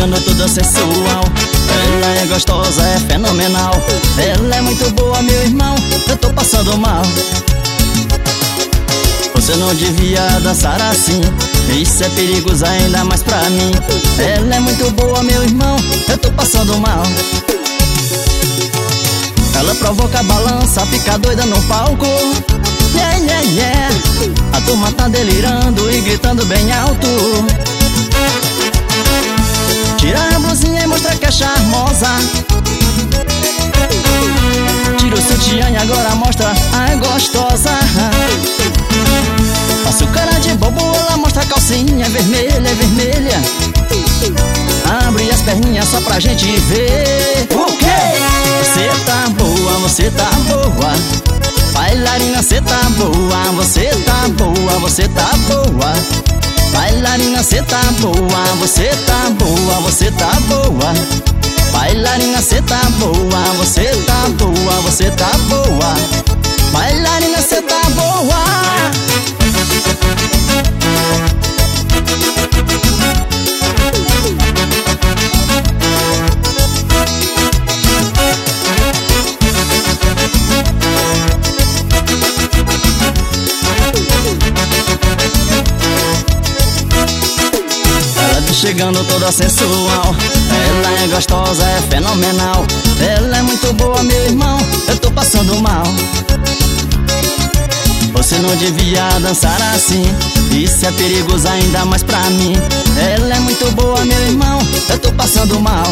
chegando toda sensual. Ela é gostosa, é fenomenal. Ela é muito boa, meu irmão, eu tô passando mal. Você não devia dançar assim, isso é perigoso ainda mais pra mim. Ela é muito boa, meu irmão, eu tô passando mal. Ela provoca balança, fica doida no palco. Yeah, yeah, yeah. A turma tá delirando e gritando bem alto. Tira a blusinha e mostra que é charmosa. Tira o sutiã e agora mostra a gostosa. Passa o cara de bobo, ela mostra a calcinha vermelha, vermelha. Abre as perninhas só pra gente ver. O quê? Você tá boa, você tá boa. Bailarina, cê tá boa, você tá boa, você tá boa. Bailarina, cê tá boa, você tá boa, você tá boa. Bailarina, cê tá boa, você tá boa, você tá boa. Bailarina, cê tá boa. Chegando toda sensual. Ela é gostosa, é fenomenal. Ela é muito boa, meu irmão, eu tô passando mal. Você não devia dançar assim, isso é perigoso ainda mais pra mim. Ela é muito boa, meu irmão, eu tô passando mal.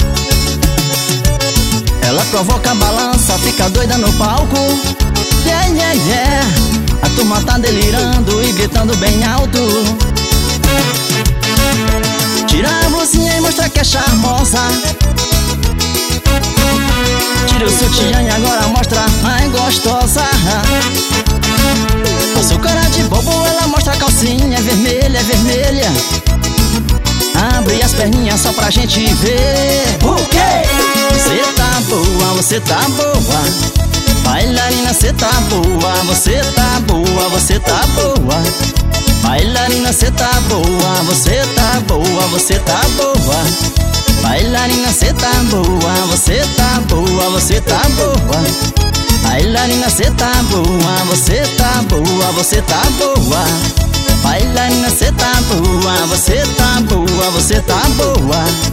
Ela provoca balança, fica doida no palco. Yeah, yeah, yeah. A turma tá delirando e gritando bem alto. Tira a blusinha e mostra que é charmosa. Tira o sutiã e agora mostra a gostosa. Passa o cara de bobo, ela mostra a calcinha vermelha, vermelha. Abre as perninhas só pra gente ver. O quê? Você tá boa, você tá boa. Bailarina, cê tá boa, você tá boa, você tá boa. Bailarina, cê tá boa, você tá boa, você tá boa. Bailarina, cê tá boa, você tá boa, você tá boa. Bailarina, cê tá boa, você tá boa, você tá boa. Bailarina, cê tá boa, você tá boa, você tá boa.